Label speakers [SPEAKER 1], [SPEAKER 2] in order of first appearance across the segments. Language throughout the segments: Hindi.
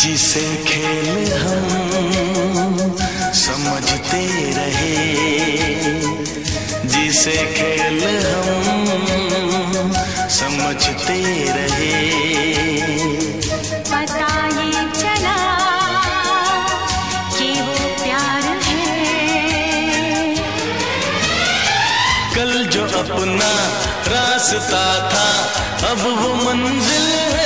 [SPEAKER 1] जिसे खेल हम समझते रहे, जिसे खेल हम समझते रहे।
[SPEAKER 2] पता ये चला कि वो प्यार है।
[SPEAKER 1] कल जो अपना रास्ता था अब वो मंजिल है।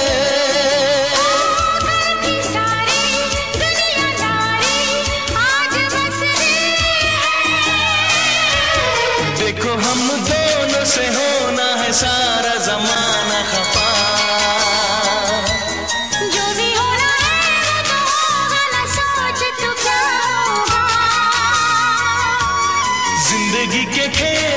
[SPEAKER 1] देखो हम दोनों से होना है सारा जमाना खफा।
[SPEAKER 2] जो भी होना है वो तो होगा, ना सोच तू क्या होगा।
[SPEAKER 1] जिंदगी के खेल